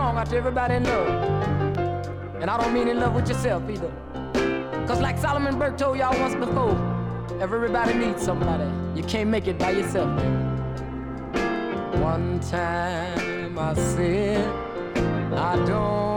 song out to everybody in love. And I don't mean in love with yourself either. Cause like Solomon Burke told y'all once before, everybody needs somebody. You can't make it by yourself, baby. One time I said I don't